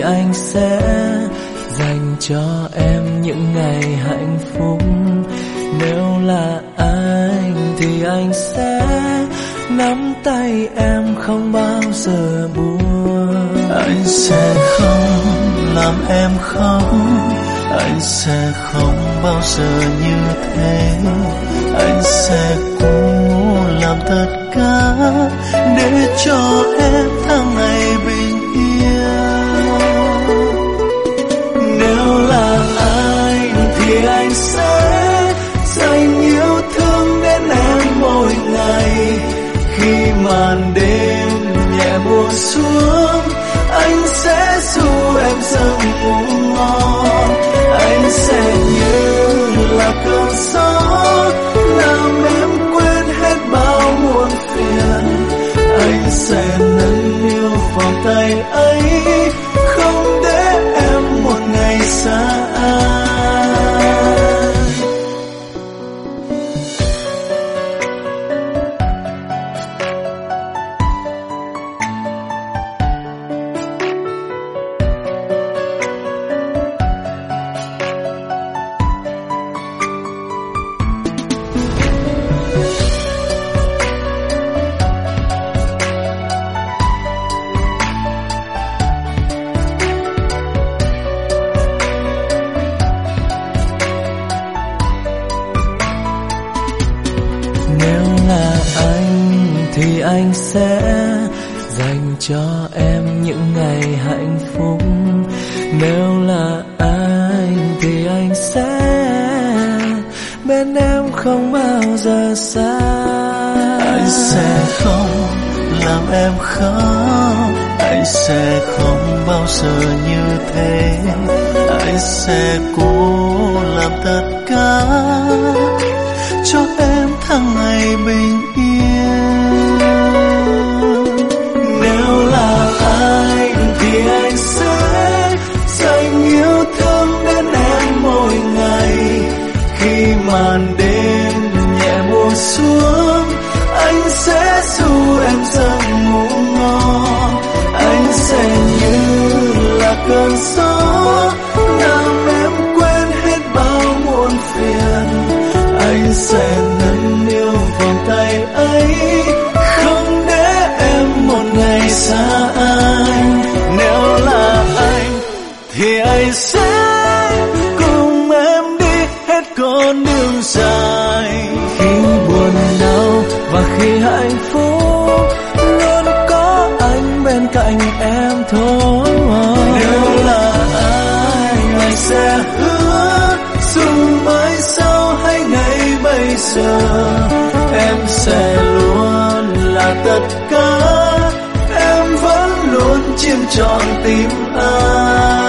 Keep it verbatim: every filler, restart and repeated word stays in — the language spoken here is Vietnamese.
anh sẽ dành cho em những ngày hạnh phúc. Nếu là anh thì anh sẽ nắm tay em không bao giờ buồn. Anh sẽ không làm em khóc, anh sẽ không bao giờ như thế. Anh sẽ cố làm tất cả để cho em tháng ngày bình yên. Nếu là anh thì anh sẽ dành yêu thương đến em mỗi ngày. Khi màn đêm nhẹ buông xuống, anh sẽ ru em giấc ngủ ngon. Anh sẽ như là cơn gió làm em quên hết bao muộn phiền. Anh sẽ nâng niu vòng tay ấy, không để em một ngày xa anh. Thì anh sẽ dành cho em những ngày hạnh phúc. Nếu là anh thì anh sẽ bên em không bao giờ xa. Anh sẽ không làm em khóc, anh sẽ không bao giờ như thế. Anh sẽ cố làm tất cả cho em tháng ngày bình yên. Nếu là anh thì anh sẽ dành yêu thương đến em mỗi ngày. Khi màn đêm nhẹ buông xuống, anh sẽ ru em giấc ngủ ngon. Anh sẽ như là cơn gió làm em quên hết bao muộn phiền. Anh sẽ nâng niu vòng tay ấy, không để em một ngày xa anh. Nếu là anh thì anh sẽ cùng em đi hết con đường dài. Khi buồn đau và khi hạnh phúc, luôn có anh bên cạnh em thôi. Nếu là anh, anh sẽ hứa dù mai sau hay ngày bây giờ, em sẽ luôn là tất cả. Em vẫn luôn chiếm trọn tim anh.